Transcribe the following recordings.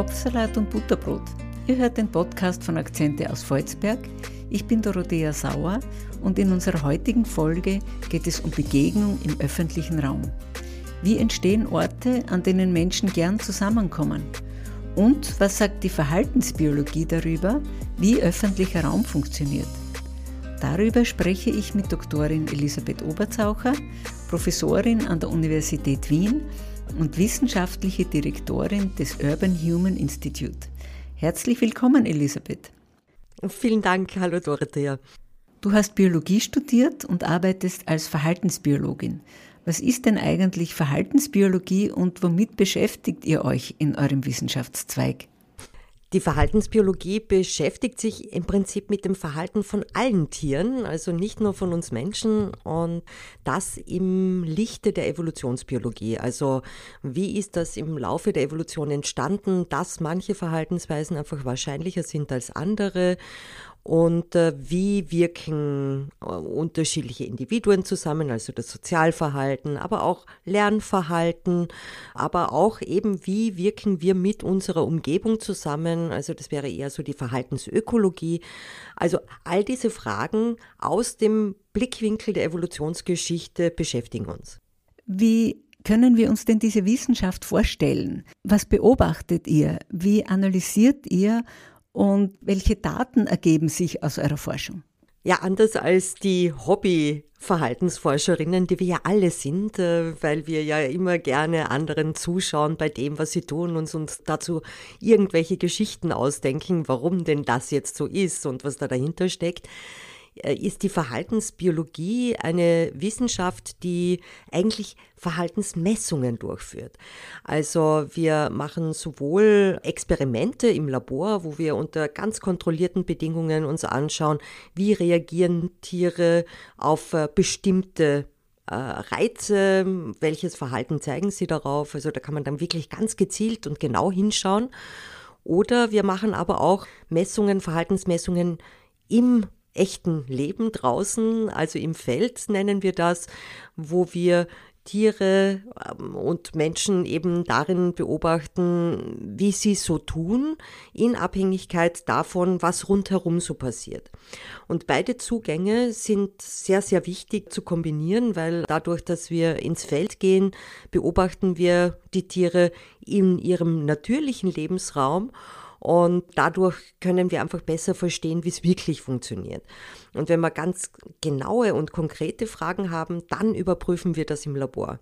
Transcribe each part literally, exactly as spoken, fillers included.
Kopfsalat und Butterbrot. Ihr hört den Podcast von Akzente aus Volzberg. Ich bin Dorothea Sauer und in unserer heutigen Folge geht es um Begegnung im öffentlichen Raum. Wie entstehen Orte, an denen Menschen gern zusammenkommen? Und was sagt die Verhaltensbiologie darüber, wie öffentlicher Raum funktioniert? Darüber spreche ich mit Doktorin Elisabeth Oberzaucher, Professorin an der Universität Wien und wissenschaftliche Direktorin des Urban Human Institute. Herzlich willkommen, Elisabeth. Vielen Dank, hallo Dorothea. Du hast Biologie studiert und arbeitest als Verhaltensbiologin. Was ist denn eigentlich Verhaltensbiologie und womit beschäftigt ihr euch in eurem Wissenschaftszweig? Die Verhaltensbiologie beschäftigt sich im Prinzip mit dem Verhalten von allen Tieren, also nicht nur von uns Menschen, und das im Lichte der Evolutionsbiologie. Also wie ist das im Laufe der Evolution entstanden, dass manche Verhaltensweisen einfach wahrscheinlicher sind als andere? Und äh, wie wirken äh, unterschiedliche Individuen zusammen, also das Sozialverhalten, aber auch Lernverhalten, aber auch eben, wie wirken wir mit unserer Umgebung zusammen, also das wäre eher so die Verhaltensökologie. Also all diese Fragen aus dem Blickwinkel der Evolutionsgeschichte beschäftigen uns. Wie können wir uns denn diese Wissenschaft vorstellen? Was beobachtet ihr? Wie analysiert ihr? Und welche Daten ergeben sich aus eurer Forschung? Ja, anders als die Hobby-Verhaltensforscherinnen, die wir ja alle sind, weil wir ja immer gerne anderen zuschauen bei dem, was sie tun und uns dazu irgendwelche Geschichten ausdenken, warum denn das jetzt so ist und was da dahinter steckt, ist die Verhaltensbiologie eine Wissenschaft, die eigentlich Verhaltensmessungen durchführt. Also wir machen sowohl Experimente im Labor, wo wir unter ganz kontrollierten Bedingungen uns anschauen, wie reagieren Tiere auf bestimmte Reize, welches Verhalten zeigen sie darauf. Also da kann man dann wirklich ganz gezielt und genau hinschauen. Oder wir machen aber auch Messungen, Verhaltensmessungen im echten Leben draußen, also im Feld nennen wir das, wo wir Tiere und Menschen eben darin beobachten, wie sie so tun, in Abhängigkeit davon, was rundherum so passiert. Und beide Zugänge sind sehr, sehr wichtig zu kombinieren, weil dadurch, dass wir ins Feld gehen, beobachten wir die Tiere in ihrem natürlichen Lebensraum. Und dadurch können wir einfach besser verstehen, wie es wirklich funktioniert. Und wenn wir ganz genaue und konkrete Fragen haben, dann überprüfen wir das im Labor.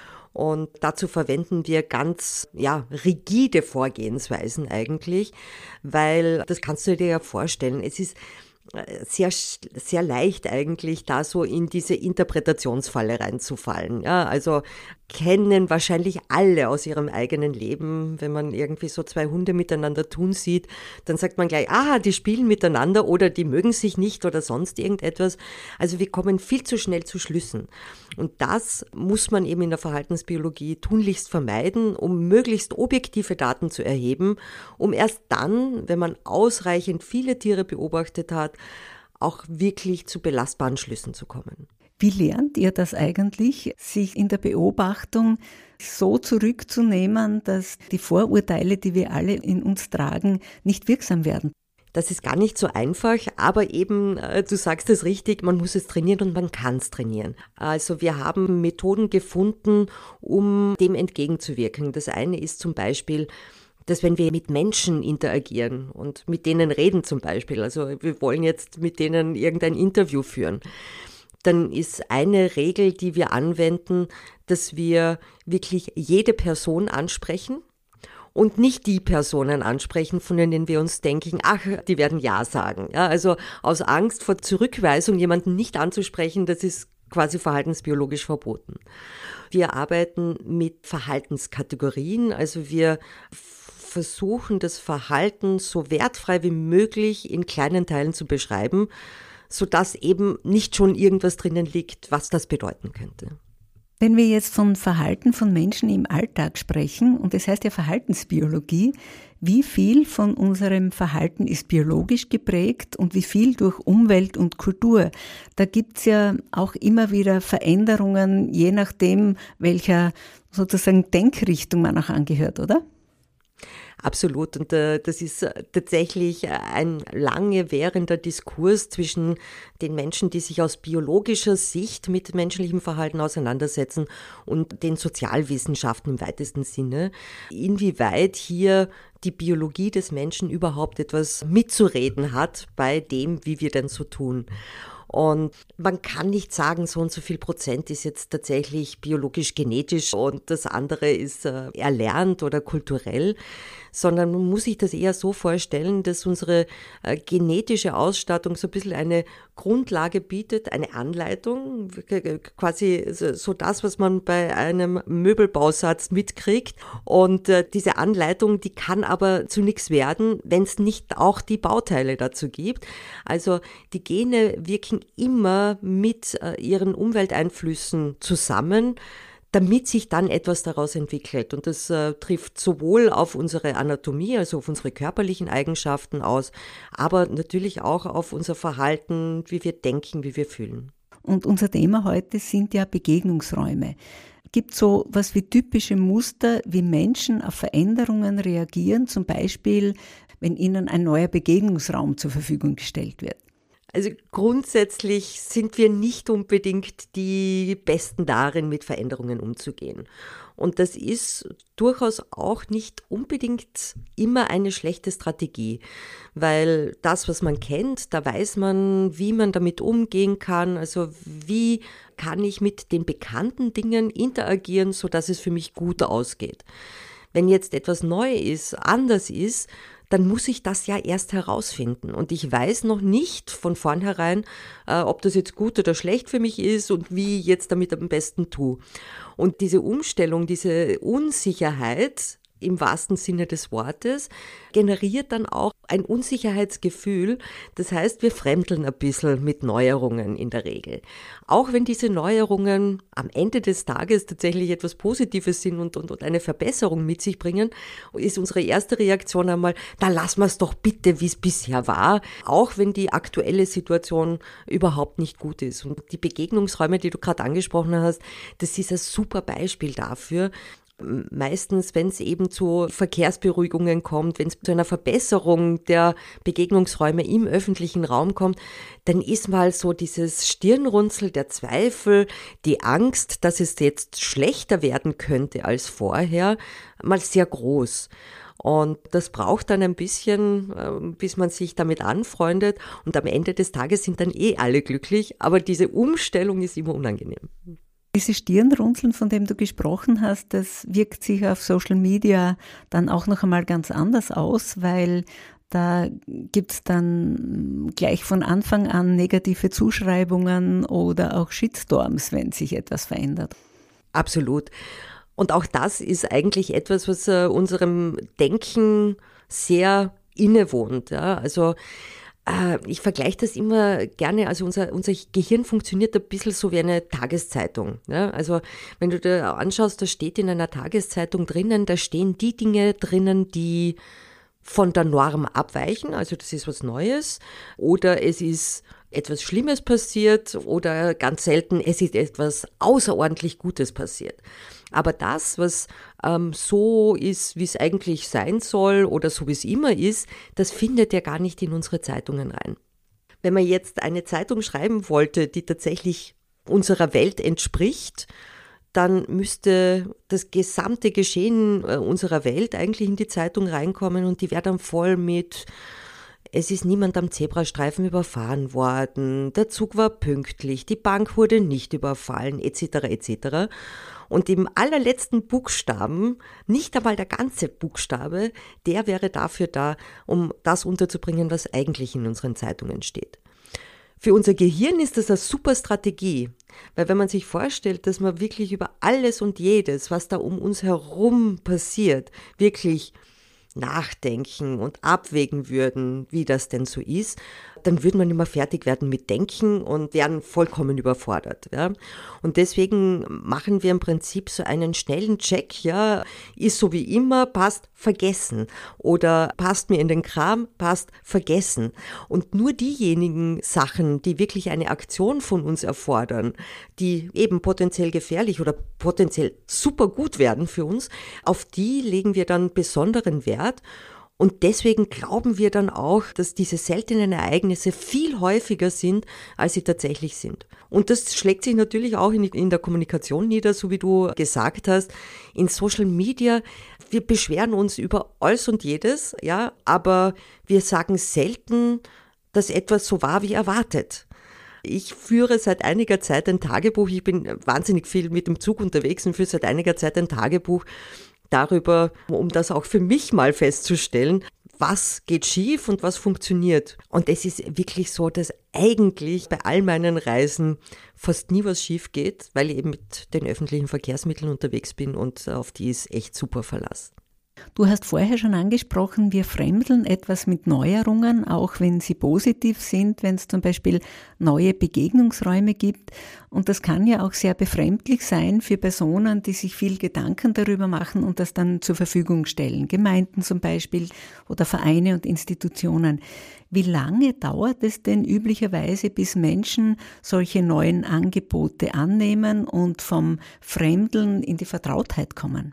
Und dazu verwenden wir ganz ja, rigide Vorgehensweisen eigentlich, weil das kannst du dir ja vorstellen. Es ist sehr, sehr leicht eigentlich, da so in diese Interpretationsfalle reinzufallen. Ja, also kennen wahrscheinlich alle aus ihrem eigenen Leben, wenn man irgendwie so zwei Hunde miteinander tun sieht, dann sagt man gleich, ah, die spielen miteinander oder die mögen sich nicht oder sonst irgendetwas. Also wir kommen viel zu schnell zu Schlüssen. Und das muss man eben in der Verhaltensbiologie tunlichst vermeiden, um möglichst objektive Daten zu erheben, um erst dann, wenn man ausreichend viele Tiere beobachtet hat, auch wirklich zu belastbaren Schlüssen zu kommen. Wie lernt ihr das eigentlich, sich in der Beobachtung so zurückzunehmen, dass die Vorurteile, die wir alle in uns tragen, nicht wirksam werden? Das ist gar nicht so einfach, aber eben, du sagst es richtig, man muss es trainieren und man kann es trainieren. Also wir haben Methoden gefunden, um dem entgegenzuwirken. Das eine ist zum Beispiel, dass wenn wir mit Menschen interagieren und mit denen reden zum Beispiel, also wir wollen jetzt mit denen irgendein Interview führen, dann ist eine Regel, die wir anwenden, dass wir wirklich jede Person ansprechen und nicht die Personen ansprechen, von denen wir uns denken, ach, die werden Ja sagen. Ja, also aus Angst vor Zurückweisung jemanden nicht anzusprechen, das ist quasi verhaltensbiologisch verboten. Wir arbeiten mit Verhaltenskategorien, also wir versuchen das Verhalten so wertfrei wie möglich in kleinen Teilen zu beschreiben, sodass eben nicht schon irgendwas drinnen liegt, was das bedeuten könnte. Wenn wir jetzt von Verhalten von Menschen im Alltag sprechen, und das heißt ja Verhaltensbiologie, wie viel von unserem Verhalten ist biologisch geprägt und wie viel durch Umwelt und Kultur? Da gibt's ja auch immer wieder Veränderungen, je nachdem, welcher sozusagen Denkrichtung man auch angehört, oder? Absolut. Und äh, das ist äh, tatsächlich ein lange währender Diskurs zwischen den Menschen, die sich aus biologischer Sicht mit menschlichem Verhalten auseinandersetzen und den Sozialwissenschaften im weitesten Sinne. Inwieweit hier die Biologie des Menschen überhaupt etwas mitzureden hat bei dem, wie wir denn so tun. Und man kann nicht sagen, so und so viel Prozent ist jetzt tatsächlich biologisch-genetisch und das andere ist äh, erlernt oder kulturell, sondern man muss sich das eher so vorstellen, dass unsere äh, genetische Ausstattung so ein bisschen eine Grundlage bietet, eine Anleitung, quasi so das, was man bei einem Möbelbausatz mitkriegt. Und äh, diese Anleitung, die kann aber zu nichts werden, wenn es nicht auch die Bauteile dazu gibt. Also die Gene wirken immer mit äh, ihren Umwelteinflüssen zusammen, damit sich dann etwas daraus entwickelt. Und das äh, trifft sowohl auf unsere Anatomie, also auf unsere körperlichen Eigenschaften aus, aber natürlich auch auf unser Verhalten, wie wir denken, wie wir fühlen. Und unser Thema heute sind ja Begegnungsräume. Gibt es so was wie typische Muster, wie Menschen auf Veränderungen reagieren, zum Beispiel, wenn ihnen ein neuer Begegnungsraum zur Verfügung gestellt wird? Also grundsätzlich sind wir nicht unbedingt die Besten darin, mit Veränderungen umzugehen. Und das ist durchaus auch nicht unbedingt immer eine schlechte Strategie, weil das, was man kennt, da weiß man, wie man damit umgehen kann, also wie kann ich mit den bekannten Dingen interagieren, sodass es für mich gut ausgeht. Wenn jetzt etwas neu ist, anders ist, dann muss ich das ja erst herausfinden. Und ich weiß noch nicht von vornherein, äh, ob das jetzt gut oder schlecht für mich ist und wie ich jetzt damit am besten tue. Und diese Umstellung, diese Unsicherheit im wahrsten Sinne des Wortes, generiert dann auch ein Unsicherheitsgefühl. Das heißt, wir fremdeln ein bisschen mit Neuerungen in der Regel. Auch wenn diese Neuerungen am Ende des Tages tatsächlich etwas Positives sind und, und, und eine Verbesserung mit sich bringen, ist unsere erste Reaktion einmal, da lassen wir es doch bitte, wie es bisher war, auch wenn die aktuelle Situation überhaupt nicht gut ist. Und die Begegnungsräume, die du gerade angesprochen hast, das ist ein super Beispiel dafür. Meistens, wenn es eben zu Verkehrsberuhigungen kommt, wenn es zu einer Verbesserung der Begegnungsräume im öffentlichen Raum kommt, dann ist mal so dieses Stirnrunzel, der Zweifel, die Angst, dass es jetzt schlechter werden könnte als vorher, mal sehr groß. Und das braucht dann ein bisschen, bis man sich damit anfreundet. Und am Ende des Tages sind dann eh alle glücklich, aber diese Umstellung ist immer unangenehm. Diese Stirnrunzeln, von dem du gesprochen hast, das wirkt sich auf Social Media dann auch noch einmal ganz anders aus, weil da gibt es dann gleich von Anfang an negative Zuschreibungen oder auch Shitstorms, wenn sich etwas verändert. Absolut. Und auch das ist eigentlich etwas, was uh, unserem Denken sehr innewohnt. Ja? Also ich vergleiche das immer gerne, also unser, unser Gehirn funktioniert ein bisschen so wie eine Tageszeitung. Ja? Also wenn du dir anschaust, da steht in einer Tageszeitung drinnen, da stehen die Dinge drinnen, die von der Norm abweichen, also das ist was Neues, oder es ist etwas Schlimmes passiert oder ganz selten, es ist etwas außerordentlich Gutes passiert. Aber das, was ähm, so ist, wie es eigentlich sein soll oder so wie es immer ist, das findet ja gar nicht in unsere Zeitungen rein. Wenn man jetzt eine Zeitung schreiben wollte, die tatsächlich unserer Welt entspricht, dann müsste das gesamte Geschehen äh, unserer Welt eigentlich in die Zeitung reinkommen und die wäre dann voll mit: Es ist niemand am Zebrastreifen überfahren worden, der Zug war pünktlich, die Bank wurde nicht überfallen, et cetera et cetera. Und im allerletzten Buchstaben, nicht einmal der ganze Buchstabe, der wäre dafür da, um das unterzubringen, was eigentlich in unseren Zeitungen steht. Für unser Gehirn ist das eine super Strategie, weil wenn man sich vorstellt, dass man wirklich über alles und jedes, was da um uns herum passiert, wirklich nachdenken und abwägen würden, wie das denn so ist, dann würde man nicht mehr fertig werden mit Denken und wären vollkommen überfordert. Ja. Und deswegen machen wir im Prinzip so einen schnellen Check, ja, ist so wie immer, passt, vergessen. Oder passt mir in den Kram, passt, vergessen. Und nur diejenigen Sachen, die wirklich eine Aktion von uns erfordern, die eben potenziell gefährlich oder potenziell super gut werden für uns, auf die legen wir dann besonderen Wert. hat. Und deswegen glauben wir dann auch, dass diese seltenen Ereignisse viel häufiger sind, als sie tatsächlich sind. Und das schlägt sich natürlich auch in, in der Kommunikation nieder, so wie du gesagt hast. In Social Media, wir beschweren uns über alles und jedes, ja, aber wir sagen selten, dass etwas so war wie erwartet. Ich führe seit einiger Zeit ein Tagebuch, ich bin wahnsinnig viel mit dem Zug unterwegs und führe seit einiger Zeit ein Tagebuch darüber, um das auch für mich mal festzustellen, was geht schief und was funktioniert. Und es ist wirklich so, dass eigentlich bei all meinen Reisen fast nie was schief geht, weil ich eben mit den öffentlichen Verkehrsmitteln unterwegs bin und auf die ist echt super Verlass. Du hast vorher schon angesprochen, wir fremdeln etwas mit Neuerungen, auch wenn sie positiv sind, wenn es zum Beispiel neue Begegnungsräume gibt. Und das kann ja auch sehr befremdlich sein für Personen, die sich viel Gedanken darüber machen und das dann zur Verfügung stellen. Gemeinden zum Beispiel oder Vereine und Institutionen. Wie lange dauert es denn üblicherweise, bis Menschen solche neuen Angebote annehmen und vom Fremdeln in die Vertrautheit kommen?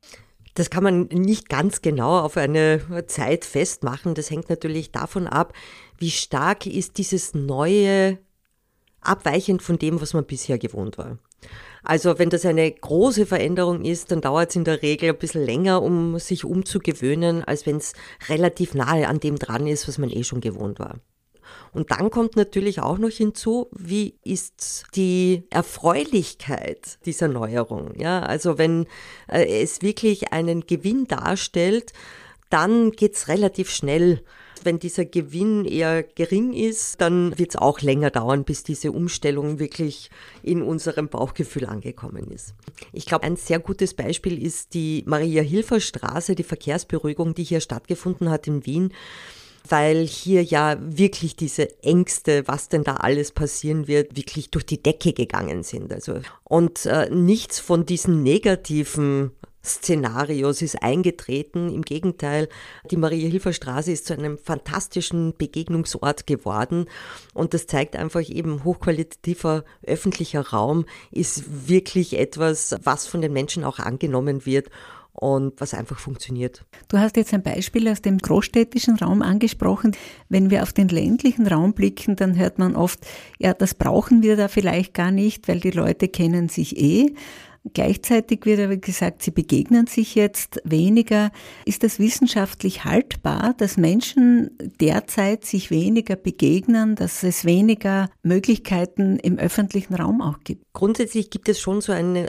Das kann man nicht ganz genau auf eine Zeit festmachen. Das hängt natürlich davon ab, wie stark ist dieses Neue abweichend von dem, was man bisher gewohnt war. Also wenn das eine große Veränderung ist, dann dauert es in der Regel ein bisschen länger, um sich umzugewöhnen, als wenn es relativ nahe an dem dran ist, was man eh schon gewohnt war. Und dann kommt natürlich auch noch hinzu, wie ist die Erfreulichkeit dieser Neuerung? Ja, also wenn äh, es wirklich einen Gewinn darstellt, dann geht's relativ schnell. Wenn dieser Gewinn eher gering ist, dann wird's auch länger dauern, bis diese Umstellung wirklich in unserem Bauchgefühl angekommen ist. Ich glaube, ein sehr gutes Beispiel ist die Maria-Hilfer-Straße, die Verkehrsberuhigung, die hier stattgefunden hat in Wien, weil hier ja wirklich diese Ängste, was denn da alles passieren wird, wirklich durch die Decke gegangen sind. Also, und äh, nichts von diesen negativen Szenarios ist eingetreten. Im Gegenteil, die Maria-Hilfer-Straße ist zu einem fantastischen Begegnungsort geworden. Und das zeigt einfach eben, hochqualitativer öffentlicher Raum ist wirklich etwas, was von den Menschen auch angenommen wird und was einfach funktioniert. Du hast jetzt ein Beispiel aus dem großstädtischen Raum angesprochen. Wenn wir auf den ländlichen Raum blicken, dann hört man oft, ja, das brauchen wir da vielleicht gar nicht, weil die Leute kennen sich eh. Gleichzeitig wird aber gesagt, sie begegnen sich jetzt weniger. Ist das wissenschaftlich haltbar, dass Menschen derzeit sich weniger begegnen, dass es weniger Möglichkeiten im öffentlichen Raum auch gibt? Grundsätzlich gibt es schon so eine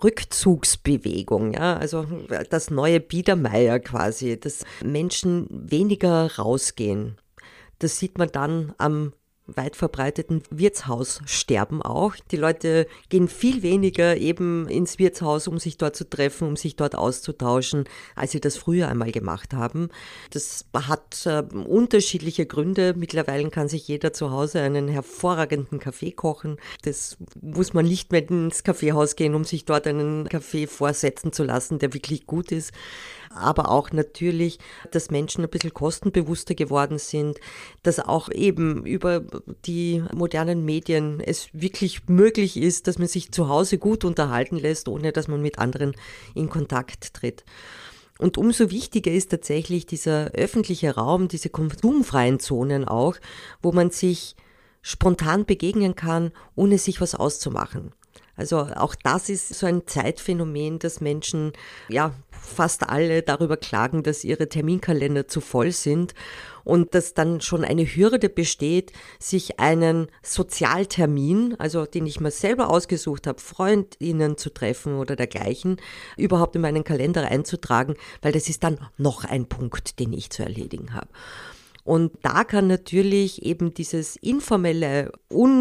Rückzugsbewegung, ja, also das neue Biedermeier quasi, dass Menschen weniger rausgehen. Das sieht man dann am weit verbreiteten Wirtshaussterben auch. Die Leute gehen viel weniger eben ins Wirtshaus, um sich dort zu treffen, um sich dort auszutauschen, als sie das früher einmal gemacht haben. Das hat äh, unterschiedliche Gründe. Mittlerweile kann sich jeder zu Hause einen hervorragenden Kaffee kochen. Das muss man nicht mehr ins Kaffeehaus gehen, um sich dort einen Kaffee vorsetzen zu lassen, der wirklich gut ist. Aber auch natürlich, dass Menschen ein bisschen kostenbewusster geworden sind, dass auch eben über die modernen Medien es wirklich möglich ist, dass man sich zu Hause gut unterhalten lässt, ohne dass man mit anderen in Kontakt tritt. Und umso wichtiger ist tatsächlich dieser öffentliche Raum, diese konsumfreien Zonen auch, wo man sich spontan begegnen kann, ohne sich was auszumachen. Also auch das ist so ein Zeitphänomen, dass Menschen, ja, fast alle darüber klagen, dass ihre Terminkalender zu voll sind und dass dann schon eine Hürde besteht, sich einen Sozialtermin, also den ich mir selber ausgesucht habe, FreundInnen zu treffen oder dergleichen, überhaupt in meinen Kalender einzutragen, weil das ist dann noch ein Punkt, den ich zu erledigen habe. Und da kann natürlich eben dieses informelle,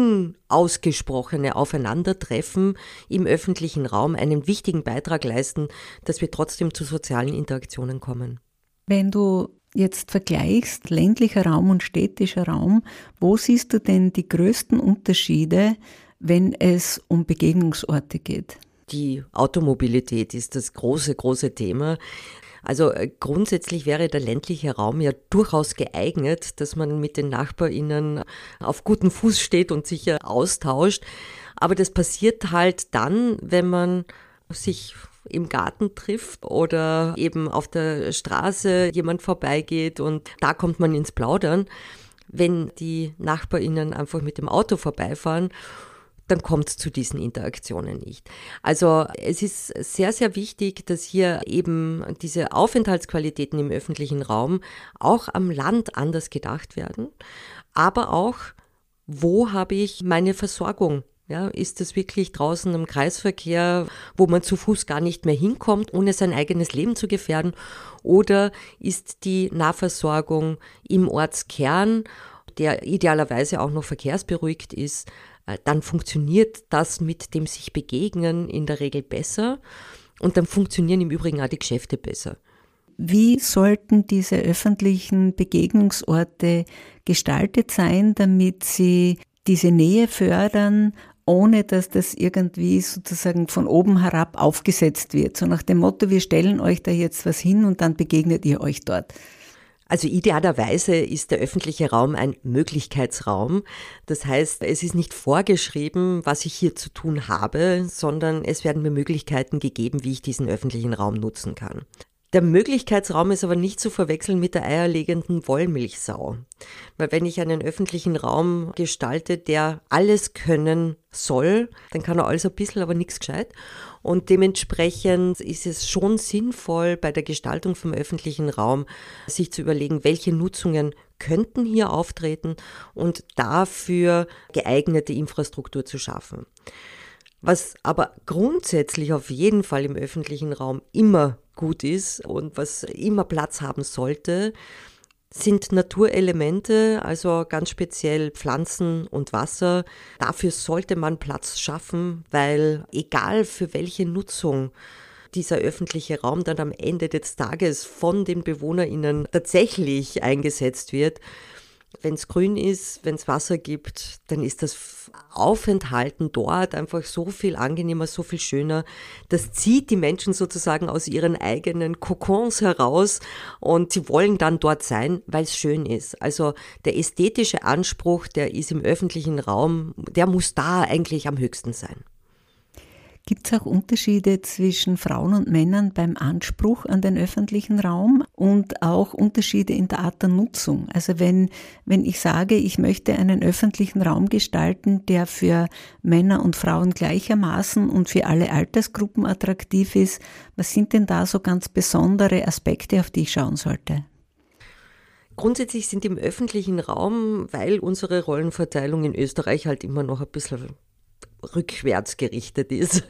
unausgesprochene Aufeinandertreffen im öffentlichen Raum einen wichtigen Beitrag leisten, dass wir trotzdem zu sozialen Interaktionen kommen. Wenn du jetzt vergleichst ländlicher Raum und städtischer Raum, wo siehst du denn die größten Unterschiede, wenn es um Begegnungsorte geht? Die Automobilität ist das große, große Thema. Also grundsätzlich wäre der ländliche Raum ja durchaus geeignet, dass man mit den NachbarInnen auf gutem Fuß steht und sich austauscht. Aber das passiert halt dann, wenn man sich im Garten trifft oder eben auf der Straße jemand vorbeigeht und da kommt man ins Plaudern. Wenn die NachbarInnen einfach mit dem Auto vorbeifahren, dann kommt es zu diesen Interaktionen nicht. Also es ist sehr, sehr wichtig, dass hier eben diese Aufenthaltsqualitäten im öffentlichen Raum auch am Land anders gedacht werden, aber auch, wo habe ich meine Versorgung? Ja, ist es wirklich draußen im Kreisverkehr, wo man zu Fuß gar nicht mehr hinkommt, ohne sein eigenes Leben zu gefährden? Oder ist die Nahversorgung im Ortskern, der idealerweise auch noch verkehrsberuhigt ist, dann funktioniert das mit dem sich begegnen in der Regel besser und dann funktionieren im Übrigen auch die Geschäfte besser. Wie sollten diese öffentlichen Begegnungsorte gestaltet sein, damit sie diese Nähe fördern, ohne dass das irgendwie sozusagen von oben herab aufgesetzt wird? So nach dem Motto, wir stellen euch da jetzt was hin und dann begegnet ihr euch dort. Also idealerweise ist der öffentliche Raum ein Möglichkeitsraum. Das heißt, es ist nicht vorgeschrieben, was ich hier zu tun habe, sondern es werden mir Möglichkeiten gegeben, wie ich diesen öffentlichen Raum nutzen kann. Der Möglichkeitsraum ist aber nicht zu verwechseln mit der eierlegenden Wollmilchsau. Weil wenn ich einen öffentlichen Raum gestalte, der alles können soll, dann kann er alles ein bisschen, aber nichts gescheit. Und dementsprechend ist es schon sinnvoll, bei der Gestaltung vom öffentlichen Raum sich zu überlegen, welche Nutzungen könnten hier auftreten und dafür geeignete Infrastruktur zu schaffen. Was aber grundsätzlich auf jeden Fall im öffentlichen Raum immer gut ist und was immer Platz haben sollte, sind Naturelemente, also ganz speziell Pflanzen und Wasser. Dafür sollte man Platz schaffen, weil egal für welche Nutzung dieser öffentliche Raum dann am Ende des Tages von den BewohnerInnen tatsächlich eingesetzt wird, wenn es grün ist, wenn es Wasser gibt, dann ist das Aufenthalten dort einfach so viel angenehmer, so viel schöner. Das zieht die Menschen sozusagen aus ihren eigenen Kokons heraus und sie wollen dann dort sein, weil es schön ist. Also der ästhetische Anspruch, der ist im öffentlichen Raum, der muss da eigentlich am höchsten sein. Gibt es auch Unterschiede zwischen Frauen und Männern beim Anspruch an den öffentlichen Raum und auch Unterschiede in der Art der Nutzung? Also wenn, wenn ich sage, ich möchte einen öffentlichen Raum gestalten, der für Männer und Frauen gleichermaßen und für alle Altersgruppen attraktiv ist, was sind denn da so ganz besondere Aspekte, auf die ich schauen sollte? Grundsätzlich sind im öffentlichen Raum, weil unsere Rollenverteilung in Österreich halt immer noch ein bisschen rückwärts gerichtet ist,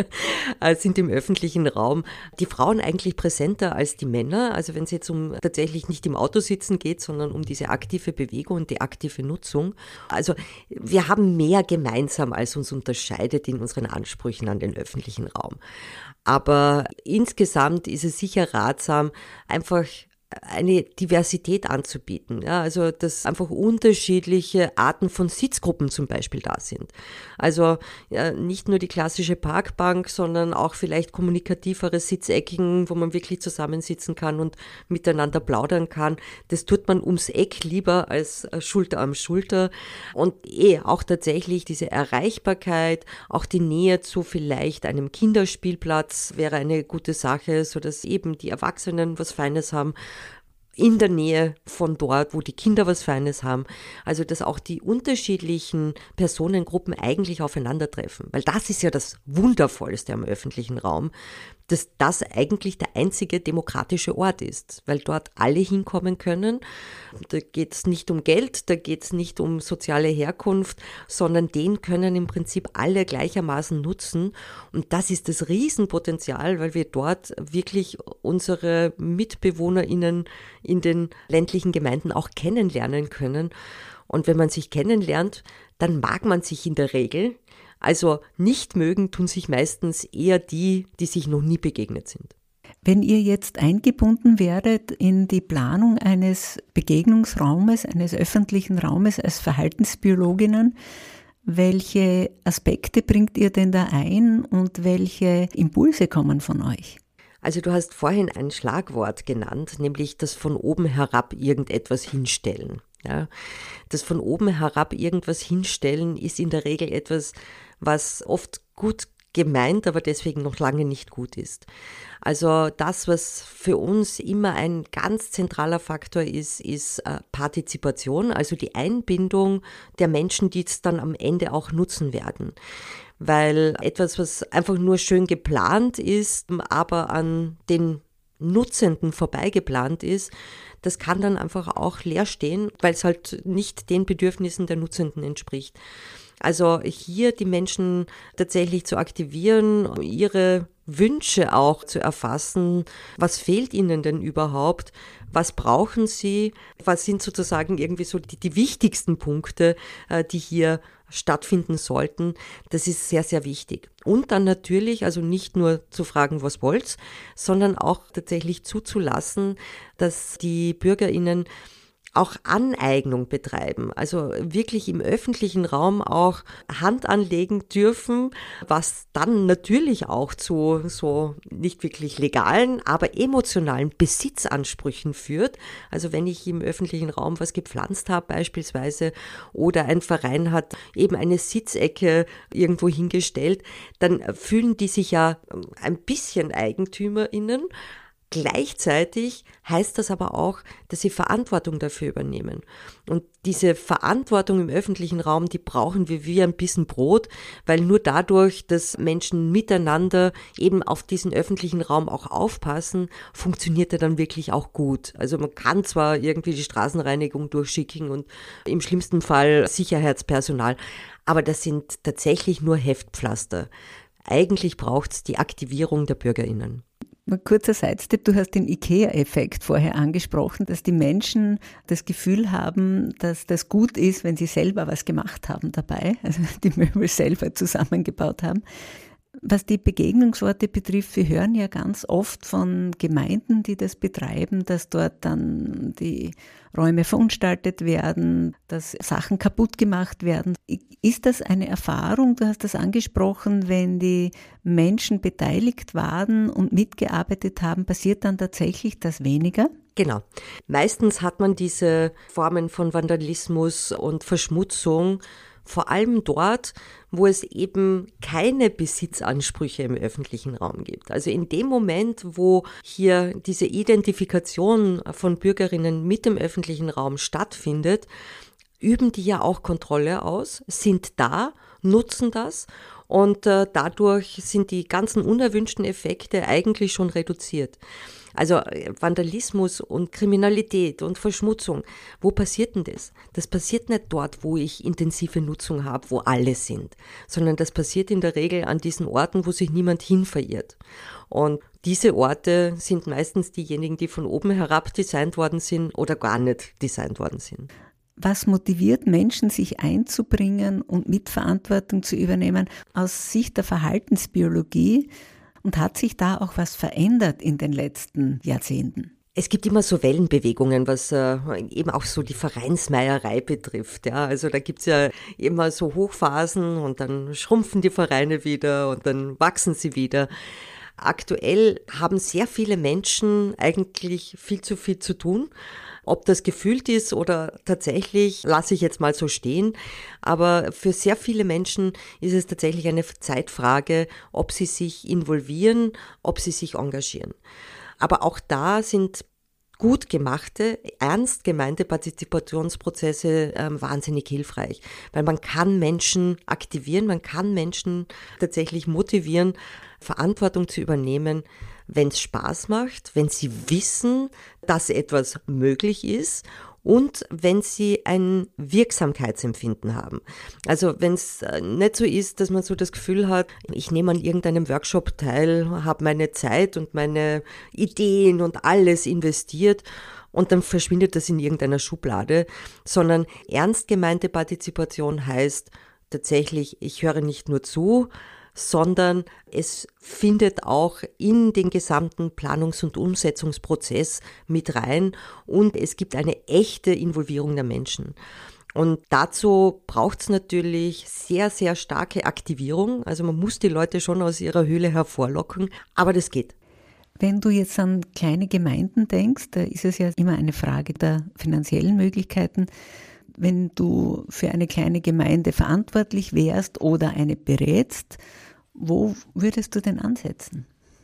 sind im öffentlichen Raum die Frauen eigentlich präsenter als die Männer. Also wenn es jetzt um tatsächlich nicht im Auto sitzen geht, sondern um diese aktive Bewegung und die aktive Nutzung. Also wir haben mehr gemeinsam, als uns unterscheidet in unseren Ansprüchen an den öffentlichen Raum. Aber insgesamt ist es sicher ratsam, einfach eine Diversität anzubieten, ja, also dass einfach unterschiedliche Arten von Sitzgruppen zum Beispiel da sind. Also ja, nicht nur die klassische Parkbank, sondern auch vielleicht kommunikativere Sitzecken, wo man wirklich zusammensitzen kann und miteinander plaudern kann. Das tut man ums Eck lieber als Schulter an Schulter. Und eh auch tatsächlich diese Erreichbarkeit, auch die Nähe zu vielleicht einem Kinderspielplatz wäre eine gute Sache, sodass eben die Erwachsenen was Feines haben, in der Nähe von dort, wo die Kinder was Feines haben. Also, dass auch die unterschiedlichen Personengruppen eigentlich aufeinandertreffen. Weil das ist ja das Wundervollste am öffentlichen Raum, dass das eigentlich der einzige demokratische Ort ist, weil dort alle hinkommen können. Da geht es nicht um Geld, da geht es nicht um soziale Herkunft, sondern den können im Prinzip alle gleichermaßen nutzen. Und das ist das Riesenpotenzial, weil wir dort wirklich unsere MitbewohnerInnen in den ländlichen Gemeinden auch kennenlernen können. Und wenn man sich kennenlernt, dann mag man sich in der Regel. Also nicht mögen tun sich meistens eher die, die sich noch nie begegnet sind. Wenn ihr jetzt eingebunden werdet in die Planung eines Begegnungsraumes, eines öffentlichen Raumes als Verhaltensbiologinnen, welche Aspekte bringt ihr denn da ein und welche Impulse kommen von euch? Also du hast vorhin ein Schlagwort genannt, nämlich das von oben herab irgendetwas hinstellen. Ja, das von oben herab irgendwas hinstellen ist in der Regel etwas, was oft gut gemeint, aber deswegen noch lange nicht gut ist. Also das, was für uns immer ein ganz zentraler Faktor ist, ist äh, Partizipation, also die Einbindung der Menschen, die es dann am Ende auch nutzen werden. Weil etwas, was einfach nur schön geplant ist, aber an den Nutzenden vorbeigeplant ist, das kann dann einfach auch leer stehen, weil es halt nicht den Bedürfnissen der Nutzenden entspricht. Also hier die Menschen tatsächlich zu aktivieren, ihre Wünsche auch zu erfassen. Was fehlt ihnen denn überhaupt? Was brauchen sie? Was sind sozusagen irgendwie so die, die wichtigsten Punkte, die hier stattfinden sollten? Das ist sehr, sehr wichtig. Und dann natürlich, also nicht nur zu fragen, was wollt's, sondern auch tatsächlich zuzulassen, dass die BürgerInnen auch Aneignung betreiben, also wirklich im öffentlichen Raum auch Hand anlegen dürfen, was dann natürlich auch zu so nicht wirklich legalen, aber emotionalen Besitzansprüchen führt. Also wenn ich im öffentlichen Raum was gepflanzt habe beispielsweise oder ein Verein hat eben eine Sitzecke irgendwo hingestellt, dann fühlen die sich ja ein bisschen EigentümerInnen. Gleichzeitig heißt das aber auch, dass sie Verantwortung dafür übernehmen. Und diese Verantwortung im öffentlichen Raum, die brauchen wir wie ein bisschen Brot, weil nur dadurch, dass Menschen miteinander eben auf diesen öffentlichen Raum auch aufpassen, funktioniert er dann wirklich auch gut. Also man kann zwar irgendwie die Straßenreinigung durchschicken und im schlimmsten Fall Sicherheitspersonal, aber das sind tatsächlich nur Heftpflaster. Eigentlich braucht es die Aktivierung der BürgerInnen. Ein kurzer Sidestep, du hast den IKEA-Effekt vorher angesprochen, dass die Menschen das Gefühl haben, dass das gut ist, wenn sie selber was gemacht haben dabei, also die Möbel selber zusammengebaut haben. Was die Begegnungsorte betrifft, wir hören ja ganz oft von Gemeinden, die das betreiben, dass dort dann die Räume verunstaltet werden, dass Sachen kaputt gemacht werden. Ist das eine Erfahrung, du hast das angesprochen, wenn die Menschen beteiligt waren und mitgearbeitet haben, passiert dann tatsächlich das weniger? Genau. Meistens hat man diese Formen von Vandalismus und Verschmutzung vor allem dort, wo es eben keine Besitzansprüche im öffentlichen Raum gibt. Also in dem Moment, wo hier diese Identifikation von Bürgerinnen mit dem öffentlichen Raum stattfindet, üben die ja auch Kontrolle aus, sind da, nutzen das und äh, dadurch sind die ganzen unerwünschten Effekte eigentlich schon reduziert. Also Vandalismus und Kriminalität und Verschmutzung, wo passiert denn das? Das passiert nicht dort, wo ich intensive Nutzung habe, wo alle sind, sondern das passiert in der Regel an diesen Orten, wo sich niemand hin verirrt. Und diese Orte sind meistens diejenigen, die von oben herab designt worden sind oder gar nicht designt worden sind. Was motiviert Menschen, sich einzubringen und Mitverantwortung zu übernehmen aus Sicht der Verhaltensbiologie? Und hat sich da auch was verändert in den letzten Jahrzehnten? Es gibt immer so Wellenbewegungen, was äh, eben auch so die Vereinsmeierei betrifft. Ja, also da gibt's ja immer so Hochphasen und dann schrumpfen die Vereine wieder und dann wachsen sie wieder. Aktuell haben sehr viele Menschen eigentlich viel zu viel zu tun. Ob das gefühlt ist oder tatsächlich, lasse ich jetzt mal so stehen. Aber für sehr viele Menschen ist es tatsächlich eine Zeitfrage, ob sie sich involvieren, ob sie sich engagieren. Aber auch da sind gut gemachte, ernst gemeinte Partizipationsprozesse äh, wahnsinnig hilfreich, weil man kann Menschen aktivieren, man kann Menschen tatsächlich motivieren, Verantwortung zu übernehmen, wenn es Spaß macht, wenn sie wissen, dass etwas möglich ist und wenn sie ein Wirksamkeitsempfinden haben. Also wenn es nicht so ist, dass man so das Gefühl hat, ich nehme an irgendeinem Workshop teil, habe meine Zeit und meine Ideen und alles investiert und dann verschwindet das in irgendeiner Schublade, sondern ernst gemeinte Partizipation heißt tatsächlich, ich höre nicht nur zu, sondern es findet auch in den gesamten Planungs- und Umsetzungsprozess mit rein und es gibt eine echte Involvierung der Menschen. Und dazu braucht es natürlich sehr, sehr starke Aktivierung. Also man muss die Leute schon aus ihrer Höhle hervorlocken, aber das geht. Wenn du jetzt an kleine Gemeinden denkst, da ist es ja immer eine Frage der finanziellen Möglichkeiten. Wenn du für eine kleine Gemeinde verantwortlich wärst oder eine berätst, Wo würdest du denn ansetzen?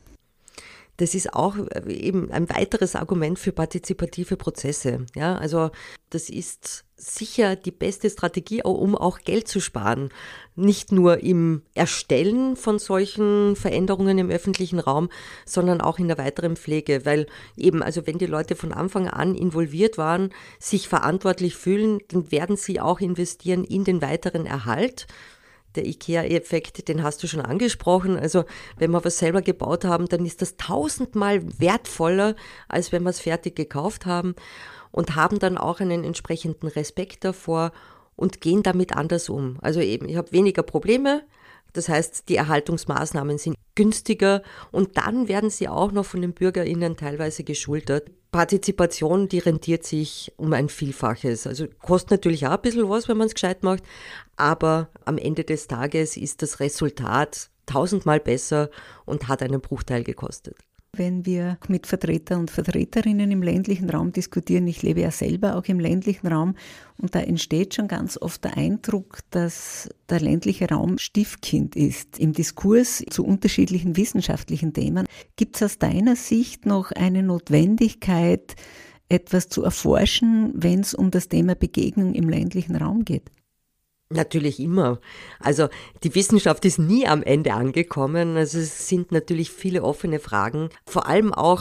Das ist auch eben ein weiteres Argument für partizipative Prozesse. Ja, also das ist sicher die beste Strategie, um auch Geld zu sparen. Nicht nur im Erstellen von solchen Veränderungen im öffentlichen Raum, sondern auch in der weiteren Pflege. Weil eben, also wenn die Leute von Anfang an involviert waren, sich verantwortlich fühlen, dann werden sie auch investieren in den weiteren Erhalt. Der IKEA-Effekt, den hast du schon angesprochen. Also wenn wir was selber gebaut haben, dann ist das tausendmal wertvoller, als wenn wir es fertig gekauft haben und haben dann auch einen entsprechenden Respekt davor und gehen damit anders um. Also eben, ich habe weniger Probleme, das heißt, die Erhaltungsmaßnahmen sind günstiger und dann werden sie auch noch von den BürgerInnen teilweise geschultert. Partizipation, die rentiert sich um ein Vielfaches. Also kostet natürlich auch ein bisschen was, wenn man es gescheit macht, aber am Ende des Tages ist das Resultat tausendmal besser und hat einen Bruchteil gekostet. Wenn wir mit Vertreter und Vertreterinnen im ländlichen Raum diskutieren, ich lebe ja selber auch im ländlichen Raum und da entsteht schon ganz oft der Eindruck, dass der ländliche Raum Stiefkind ist im Diskurs zu unterschiedlichen wissenschaftlichen Themen. Gibt es aus deiner Sicht noch eine Notwendigkeit, etwas zu erforschen, wenn es um das Thema Begegnung im ländlichen Raum geht? Natürlich immer. Also die Wissenschaft ist nie am Ende angekommen. Also es sind natürlich viele offene Fragen. Vor allem auch,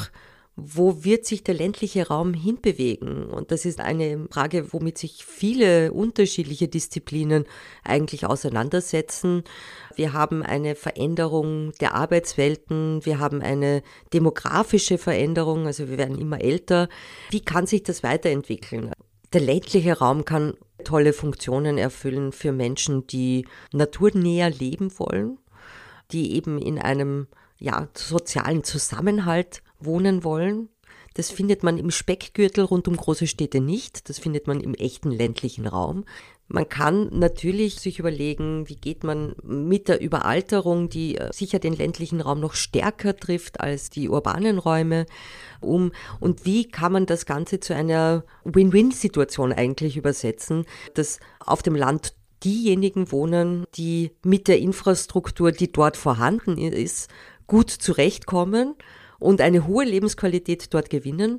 wo wird sich der ländliche Raum hinbewegen? Und das ist eine Frage, womit sich viele unterschiedliche Disziplinen eigentlich auseinandersetzen. Wir haben eine Veränderung der Arbeitswelten, wir haben eine demografische Veränderung, also wir werden immer älter. Wie kann sich das weiterentwickeln? Der ländliche Raum kann tolle Funktionen erfüllen für Menschen, die naturnäher leben wollen, die eben in einem ja, sozialen Zusammenhalt wohnen wollen. Das findet man im Speckgürtel rund um große Städte nicht, das findet man im echten ländlichen Raum. Man kann natürlich sich überlegen, wie geht man mit der Überalterung, die sicher den ländlichen Raum noch stärker trifft als die urbanen Räume, um und wie kann man das Ganze zu einer Win-Win-Situation eigentlich übersetzen, dass auf dem Land diejenigen wohnen, die mit der Infrastruktur, die dort vorhanden ist, gut zurechtkommen und eine hohe Lebensqualität dort gewinnen.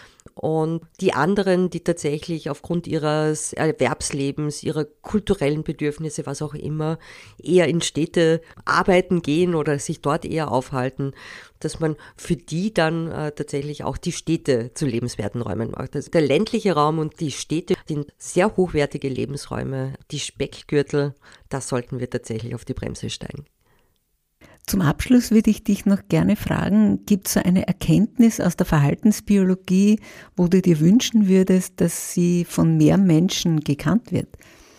Und die anderen, die tatsächlich aufgrund ihres Erwerbslebens, ihrer kulturellen Bedürfnisse, was auch immer, eher in Städte arbeiten gehen oder sich dort eher aufhalten, dass man für die dann äh, tatsächlich auch die Städte zu lebenswerten Räumen macht. Also der ländliche Raum und die Städte sind sehr hochwertige Lebensräume. Die Speckgürtel, da sollten wir tatsächlich auf die Bremse steigen. Zum Abschluss würde ich dich noch gerne fragen, gibt es so eine Erkenntnis aus der Verhaltensbiologie, wo du dir wünschen würdest, dass sie von mehr Menschen gekannt wird?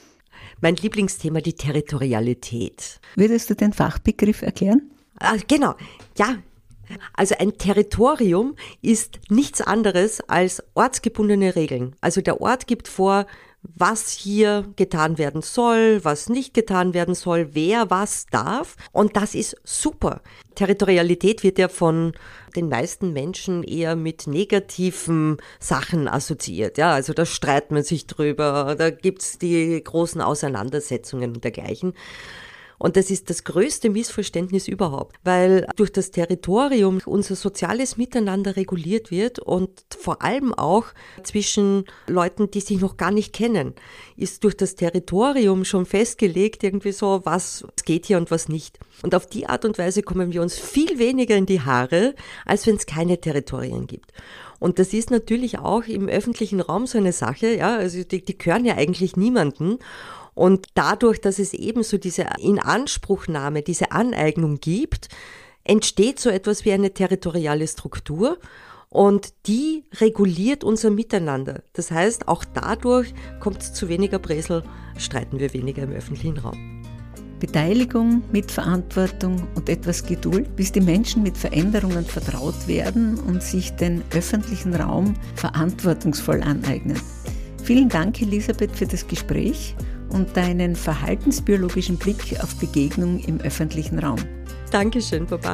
Mein Lieblingsthema, die Territorialität. Würdest du den Fachbegriff erklären? Ah, genau, ja. Also ein Territorium ist nichts anderes als ortsgebundene Regeln. Also der Ort gibt vor, was hier getan werden soll, was nicht getan werden soll, wer was darf. Und das ist super. Territorialität wird ja von den meisten Menschen eher mit negativen Sachen assoziiert. Ja, also da streitet man sich drüber, da gibt's die großen Auseinandersetzungen und dergleichen. Und das ist das größte Missverständnis überhaupt, weil durch das Territorium unser soziales Miteinander reguliert wird und vor allem auch zwischen Leuten, die sich noch gar nicht kennen, ist durch das Territorium schon festgelegt irgendwie so, was geht hier und was nicht. Und auf die Art und Weise kommen wir uns viel weniger in die Haare, als wenn es keine Territorien gibt. Und das ist natürlich auch im öffentlichen Raum so eine Sache, ja, also die, die gehören ja eigentlich niemandem. Und dadurch, dass es eben so diese Inanspruchnahme, diese Aneignung gibt, entsteht so etwas wie eine territoriale Struktur und die reguliert unser Miteinander. Das heißt, auch dadurch kommt es zu weniger Bresel, streiten wir weniger im öffentlichen Raum. Beteiligung, Mitverantwortung und etwas Geduld, bis die Menschen mit Veränderungen vertraut werden und sich den öffentlichen Raum verantwortungsvoll aneignen. Vielen Dank, Elisabeth, für das Gespräch und deinen verhaltensbiologischen Blick auf Begegnung im öffentlichen Raum. Dankeschön, Papa.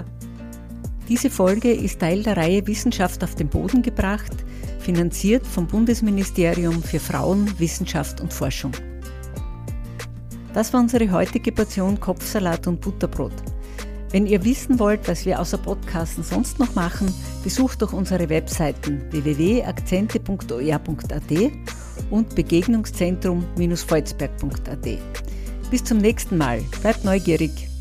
Diese Folge ist Teil der Reihe Wissenschaft auf den Boden gebracht, finanziert vom Bundesministerium für Frauen, Wissenschaft und Forschung. Das war unsere heutige Portion Kopfsalat und Butterbrot. Wenn ihr wissen wollt, was wir außer Podcasten sonst noch machen, besucht doch unsere Webseiten w w w punkt akzente punkt o r punkt a t und begegnungszentrum Bindestrich volzberg punkt a t. Bis zum nächsten Mal. Bleibt neugierig!